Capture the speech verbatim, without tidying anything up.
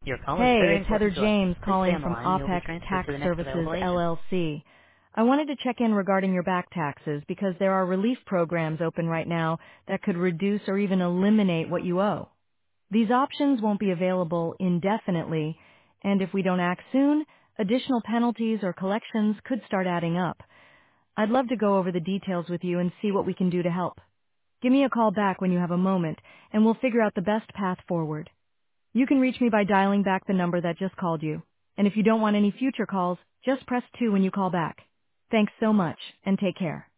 Your call is Hey, very it's Heather important to us. James Please stay calling on the from line and you'll be OPEX transferred Tax to the next Services, available agent. L L C. I wanted to check in regarding your back taxes because there are relief programs open right now that could reduce or even eliminate what you owe. These options won't be available indefinitely, and if we don't act soon, additional penalties or collections could start adding up. I'd love to go over the details with you and see what we can do to help. Give me a call back when you have a moment, and we'll figure out the best path forward. You can reach me by dialing back the number that just called you. And if you don't want any future calls, just press two when you call back. Thanks so much, and take care.